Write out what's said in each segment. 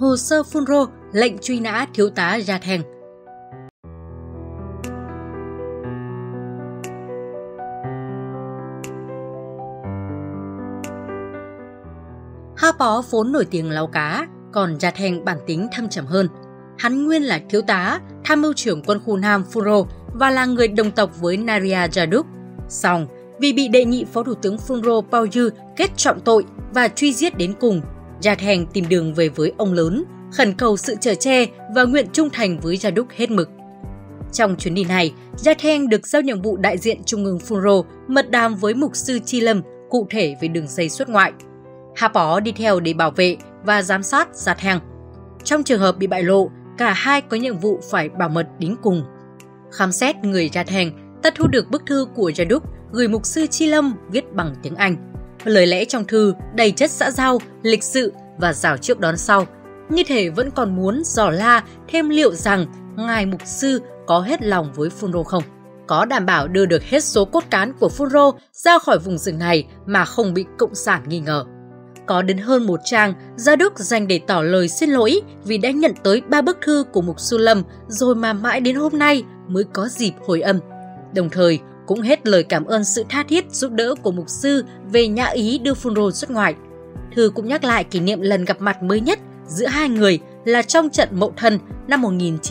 Hồ sơ Phunro, lệnh truy nã thiếu tá Gia-theng. Ha Pó vốn nổi tiếng láu cá, còn Gia-theng bản tính thâm trầm hơn. Hắn nguyên là thiếu tá, tham mưu trưởng quân khu Nam Phunro và là người đồng tộc với Naria Yaduk. Song, vì bị đệ nhị phó thủ tướng Phunro Payu kết trọng tội và truy giết đến cùng, Gia-theng tìm đường về với ông lớn, khẩn cầu sự chở che và nguyện trung thành với Yaduk hết mực. Trong chuyến đi này, Gia-theng được giao nhiệm vụ đại diện Trung ương Phunro mật đàm với mục sư Chi Lâm cụ thể về đường dây xuất ngoại. Ha Pó đi theo để bảo vệ và giám sát Gia-theng. Trong trường hợp bị bại lộ, cả hai có nhiệm vụ phải bảo mật đến cùng. Khám xét người Gia-theng, ta thu được bức thư của Yaduk gửi mục sư Chi Lâm viết bằng tiếng Anh. Lời lẽ trong thư đầy chất xã giao, lịch sự và rào trước đón sau. Như thể vẫn còn muốn dò la thêm liệu rằng ngài mục sư có hết lòng với Phunro không, có đảm bảo đưa được hết số cốt cán của Phunro ra khỏi vùng rừng này mà không bị cộng sản nghi ngờ. Có đến hơn một trang, Yaduk dành để tỏ lời xin lỗi vì đã nhận tới 3 bức thư của mục sư Lâm rồi mà mãi đến hôm nay mới có dịp hồi âm. Đồng thời, cũng hết lời cảm ơn sự tha thiết giúp đỡ của mục sư về nhã ý đưa Phunro xuất ngoại. Thư cũng nhắc lại kỷ niệm lần gặp mặt mới nhất giữa hai người là trong trận Mậu Thân năm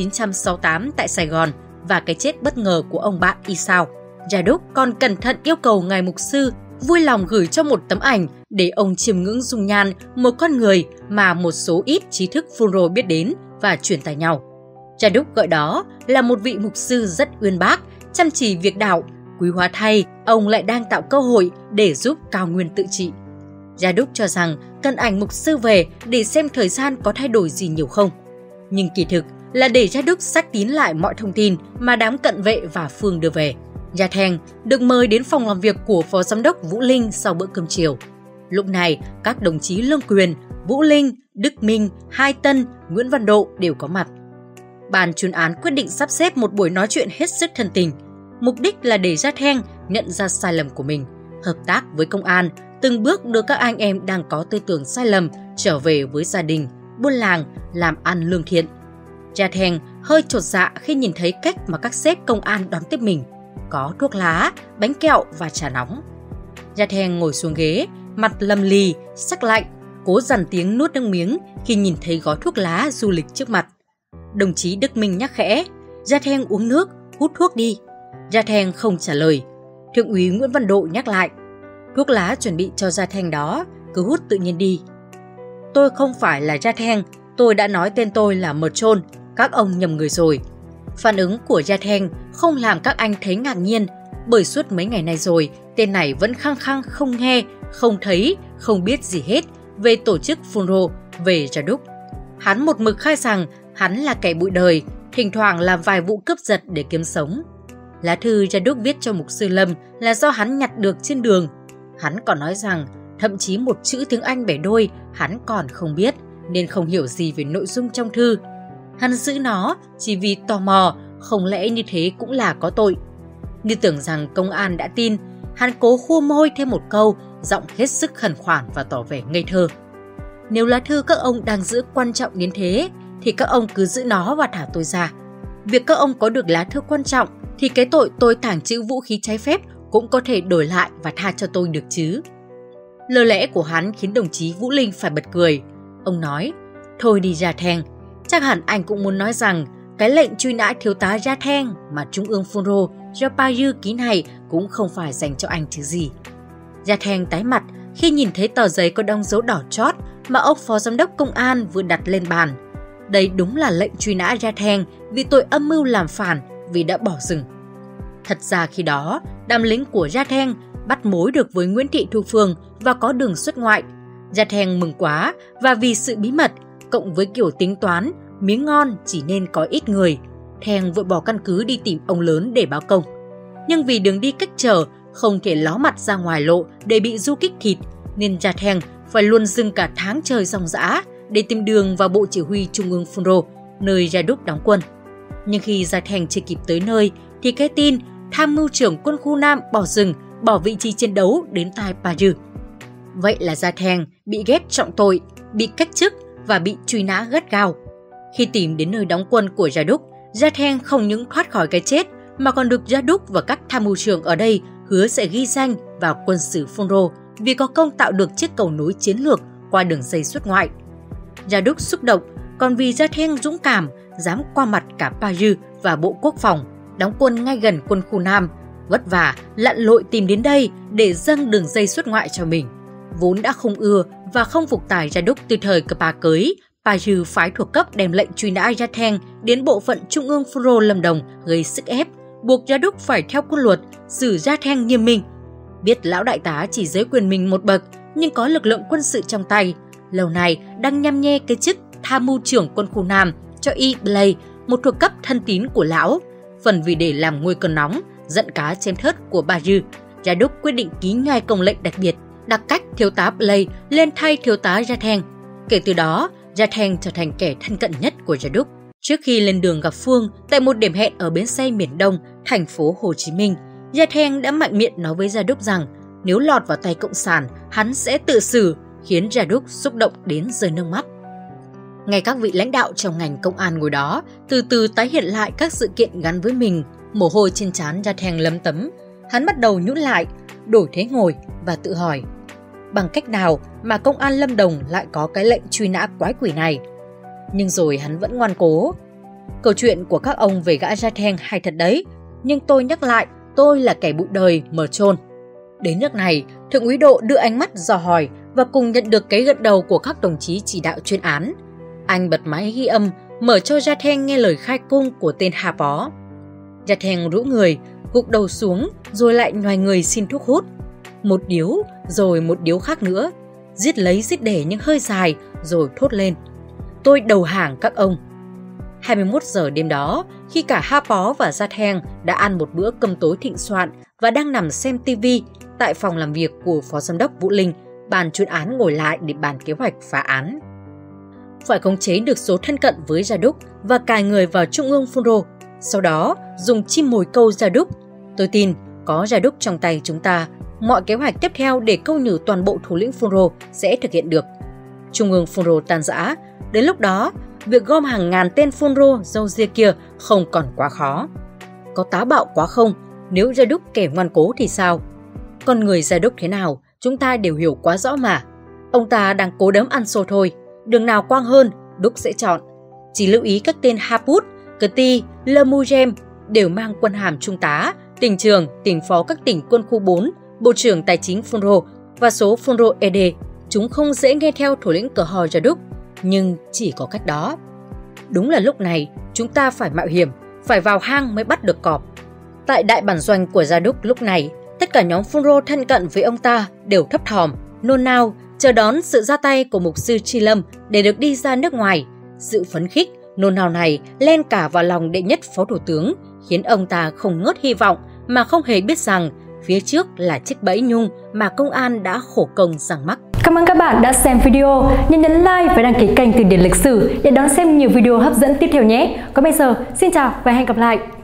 1968 tại Sài Gòn và cái chết bất ngờ của ông bạn Isao. Yaduk còn cẩn thận yêu cầu ngài mục sư vui lòng gửi cho một tấm ảnh để ông chiêm ngưỡng dung nhan một con người mà một số ít trí thức Phunro biết đến và truyền tai nhau. Yaduk gọi đó là một vị mục sư rất uyên bác, chăm chỉ việc đạo. Quý hóa thay, ông lại đang tạo cơ hội để giúp cao nguyên tự trị. Yaduk cho rằng cần ảnh mục sư về để xem thời gian có thay đổi gì nhiều không. Nhưng kỳ thực là để Yaduk xách tín lại mọi thông tin mà đám cận vệ và Phương đưa về. Gia-theng được mời đến phòng làm việc của Phó Giám đốc Vũ Linh sau bữa cơm chiều. Lúc này, các đồng chí Lương Quyền, Vũ Linh, Đức Minh, Hai Tân, Nguyễn Văn Độ đều có mặt. Ban chuyên án quyết định sắp xếp một buổi nói chuyện hết sức thân tình. Mục đích là để Gia-theng nhận ra sai lầm của mình, hợp tác với công an, từng bước đưa các anh em đang có tư tưởng sai lầm trở về với gia đình, buôn làng, làm ăn lương thiện. Gia-theng hơi chột dạ khi nhìn thấy cách mà các sếp công an đón tiếp mình. Có thuốc lá, bánh kẹo và trà nóng. Gia-theng ngồi xuống ghế, mặt lầm lì, sắc lạnh, cố dằn tiếng nuốt nước miếng khi nhìn thấy gói thuốc lá du lịch trước mặt. Đồng chí Đức Minh nhắc khẽ, Gia-theng uống nước, hút thuốc đi. Gia-theng không trả lời. Thượng úy Nguyễn Văn Độ nhắc lại, thuốc lá chuẩn bị cho Gia-theng đó, cứ hút tự nhiên đi. Tôi không phải là Gia-theng, tôi đã nói tên tôi là Mờ Trôn, các ông nhầm người rồi. Phản ứng của Gia-theng không làm các anh thấy ngạc nhiên, bởi suốt mấy ngày nay rồi, tên này vẫn khăng khăng không nghe, không thấy, không biết gì hết về tổ chức Phunro, về Yaduk. Hắn một mực khai rằng hắn là kẻ bụi đời, thỉnh thoảng làm vài vụ cướp giật để kiếm sống. Lá thư Yaduk viết cho mục sư Lâm là do hắn nhặt được trên đường. Hắn còn nói rằng thậm chí một chữ tiếng Anh bẻ đôi hắn còn không biết, nên không hiểu gì về nội dung trong thư. Hắn giữ nó chỉ vì tò mò, không lẽ như thế cũng là có tội. Như tưởng rằng công an đã tin, hắn cố khua môi thêm một câu, giọng hết sức khẩn khoản và tỏ vẻ ngây thơ. Nếu lá thư các ông đang giữ quan trọng đến thế, thì các ông cứ giữ nó và thả tôi ra. Việc các ông có được lá thư quan trọng, thì cái tội tôi tàng trữ vũ khí trái phép cũng có thể đổi lại và tha cho tôi được chứ. Lời lẽ của hắn khiến đồng chí Vũ Linh phải bật cười. Ông nói, thôi đi Gia-theng, chắc hẳn anh cũng muốn nói rằng cái lệnh truy nã thiếu tá Gia-theng mà Trung ương Phunro do Payu ký này cũng không phải dành cho anh chứ gì. Gia-theng tái mặt khi nhìn thấy tờ giấy có đóng dấu đỏ chót mà ông Phó Giám đốc Công an vừa đặt lên bàn. Đây đúng là lệnh truy nã Gia-theng vì tội âm mưu làm phản vì đã bỏ rừng. Thật ra khi đó, đám lính của Gia-theng bắt mối được với Nguyễn Thị Thu Phương và có đường xuất ngoại. Gia-theng mừng quá và vì sự bí mật, cộng với kiểu tính toán, miếng ngon chỉ nên có ít người, Theng vội bỏ căn cứ đi tìm ông lớn để báo công. Nhưng vì đường đi cách trở, không thể ló mặt ra ngoài lộ để bị du kích thịt, nên Gia-theng phải luôn dừng cả tháng trời ròng rã để tìm đường vào Bộ Chỉ huy Trung ương Phunro, nơi Yaduk đóng quân. Nhưng khi Gia-theng chưa kịp tới nơi, thì cái tin tham mưu trưởng quân khu Nam bỏ rừng, bỏ vị trí chiến đấu đến tai Payu. Vậy là Gia-theng bị ghép trọng tội, bị cách chức và bị truy nã gắt gao. Khi tìm đến nơi đóng quân của Gia Đúc, Gia-theng không những thoát khỏi cái chết mà còn được Gia Đúc và các tham mưu trưởng ở đây hứa sẽ ghi danh vào quân sử Phun Rô vì có công tạo được chiếc cầu nối chiến lược qua đường dây xuất ngoại. Gia Đúc xúc động, còn vì Gia-theng dũng cảm, dám qua mặt cả Paris và Bộ Quốc phòng, đóng quân ngay gần quân khu Nam, vất vả lặn lội tìm đến đây để dâng đường dây xuất ngoại cho mình. Vốn đã không ưa và không phục tài Gia Đúc từ thời Cpa Cưới, Paris phái thuộc cấp đem lệnh truy nã Gia-theng đến bộ phận Trung ương Phun Rô Lâm Đồng gây sức ép, buộc Gia Đúc phải theo quân luật, xử Gia-theng nghiêm minh. Biết lão đại tá chỉ dưới quyền mình một bậc, nhưng có lực lượng quân sự trong tay, lâu nay đang nhăm nhe cái chức tham mưu trưởng quân khu Nam cho Y. Blay, một thuộc cấp thân tín của lão. Phần vì để làm nguôi cơn nóng, giận cá chém thớt của Paris, Gia Đúc quyết định ký ngay công lệnh đặc biệt, đặc cách thiếu tá Blay lên thay thiếu tá Gia-theng. Kể từ đó, Gia-theng trở thành kẻ thân cận nhất của Gia Đúc. Trước khi lên đường gặp Phương tại một điểm hẹn ở bến xe miền Đông, thành phố Hồ Chí Minh, Gia-theng đã mạnh miệng nói với Gia Đúc rằng nếu lọt vào tay Cộng sản, hắn sẽ tự xử, khiến Gia Đúc xúc động đến rơi nước mắt. Ngay các vị lãnh đạo trong ngành công an ngồi đó từ từ tái hiện lại các sự kiện gắn với mình, mồ hôi trên trán Gia-theng lấm tấm. Hắn bắt đầu nhũn lại, đổi thế ngồi và tự hỏi, bằng cách nào mà công an Lâm Đồng lại có cái lệnh truy nã quái quỷ này? Nhưng rồi hắn vẫn ngoan cố. Câu chuyện của các ông về gã Gia-theng hay thật đấy, nhưng tôi nhắc lại, tôi là kẻ bụi đời mờ chôn. Đến nước này, Thượng úy Độ đưa ánh mắt dò hỏi và cùng nhận được cái gật đầu của các đồng chí chỉ đạo chuyên án. Anh bật máy ghi âm, mở cho Gia-theng nghe lời khai cung của tên Hà Bó. Gia-theng rũ người, gục đầu xuống rồi lại nhoài người xin thuốc hút. Một điếu rồi một điếu khác nữa, giết lấy giết để những hơi dài rồi thốt lên, tôi đầu hàng các ông. 21 giờ đêm đó, khi cả Ha Pó và Gia-theng đã ăn một bữa cơm tối thịnh soạn và đang nằm xem TV tại phòng làm việc của Phó Giám đốc Vũ Linh, ban chuyên án ngồi lại để bàn kế hoạch phá án. Phải khống chế được số thân cận với Gia Đúc và cài người vào Trung ương Phun Rô, sau đó dùng chim mồi câu Gia Đúc. Tôi tin có Gia Đúc trong tay chúng ta, mọi kế hoạch tiếp theo để câu nhử toàn bộ thủ lĩnh Phun Rô sẽ thực hiện được. Trung ương Phun Rô tan rã, đến lúc đó, việc gom hàng ngàn tên Phun Rô râu ria kia không còn quá khó. Có táo bạo quá không? Nếu Gia Đúc kẻ ngoan cố thì sao? Con người Gia Đúc thế nào, chúng ta đều hiểu quá rõ mà. Ông ta đang cố đấm ăn xô thôi, đường nào quang hơn, Đúc sẽ chọn. Chỉ lưu ý các tên Haput, Cti, Lemugem đều mang quân hàm trung tá, tỉnh trưởng, tỉnh phó các tỉnh quân khu 4, bộ trưởng tài chính Phun Rô và số Phun Rô ED. Chúng không dễ nghe theo thủ lĩnh cờ hò Gia Đúc, nhưng chỉ có cách đó. Đúng là lúc này, chúng ta phải mạo hiểm, phải vào hang mới bắt được cọp. Tại đại bản doanh của Gia Đúc lúc này, tất cả nhóm Phun Rô thân cận với ông ta đều thấp thỏm, nôn nao, chờ đón sự ra tay của mục sư Chi Lâm để được đi ra nước ngoài. Sự phấn khích, nôn nao này len cả vào lòng đệ nhất phó thủ tướng, khiến ông ta không ngớt hy vọng mà không hề biết rằng phía trước là chiếc bẫy nhung mà công an đã khổ công giăng mắc. Cảm ơn các bạn đã xem video, nhấn like và đăng ký kênh Từ điển lịch sử để đón xem nhiều video hấp dẫn tiếp theo nhé. Còn bây giờ, xin chào và hẹn gặp lại!